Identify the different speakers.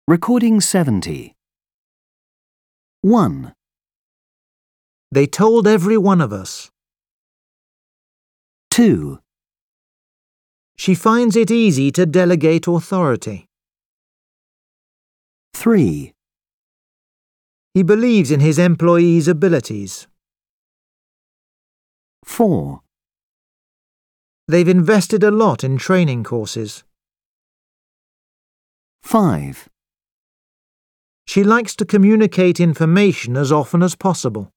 Speaker 1: Recording 70. 1,
Speaker 2: They told every one of us.
Speaker 1: 2,
Speaker 2: She finds it easy to delegate authority.
Speaker 1: 3,
Speaker 2: He believes in his employees' abilities.
Speaker 1: 4,
Speaker 2: They've invested a lot in training courses.
Speaker 1: 5,
Speaker 2: She likes to communicate information as often as possible.